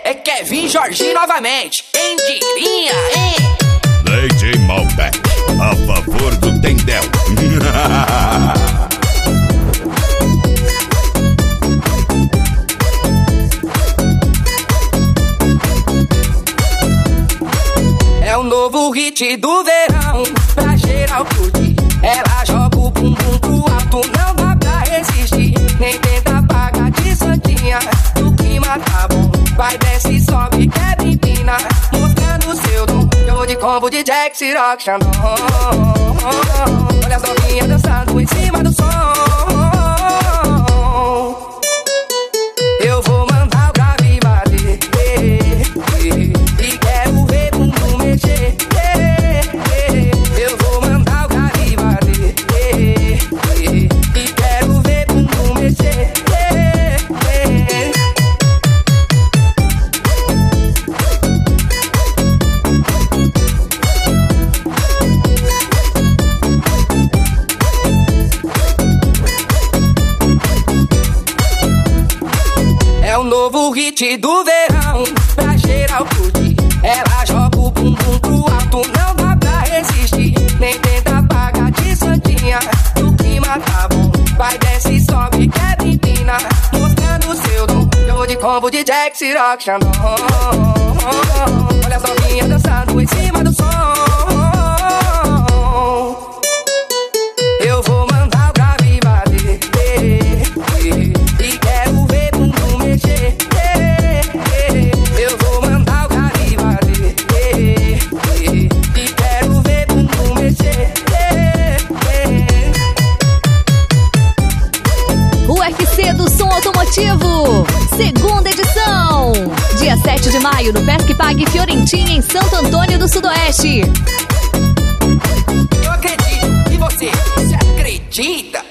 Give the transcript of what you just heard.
É Kevin Jorginho novamente. Quem diria, hein? DJ Malbec, a favor do Tendel. É o novo hit do verão, pra geral curtir. Ela joga o bumbum pro alto, não dá pra resistir. Nem tenta pagar de santinha, o clima tá bom. Vai, desce, sobe, quebra, empina, mostrando seu dom. Eu de combo de Jack, Ciroc, Xandão. Olha as novinhas dançando em cima do som. Eu vou mandar o grave bater, e quero ver bumbum mexer. Eu vou mandar o grave bater, e quero ver bumbum mexer. É o novo hit do verão, pra geral curtir. Ela joga o bumbum pro alto, não dá pra resistir. Nem tenta pagar de santinha, o clima tá bom. Vai, desce, sobe, quebra, empina, mostrando seu dom. Eu de combo de Jack, Ciroc, Xandão. Olha as novinhas dançando em cima do som. Eu vou mandar o grave bater, e quero ver bumbum mexer. Eu vou mandar o grave bater, e quero ver bumbum mexer. O UFC do Som Automotivo, segunda edição. Dia 7 de maio, no Pesque Pague Fiorentina, em Santo Antônio do Sudoeste. Eu acredito, e você acredita?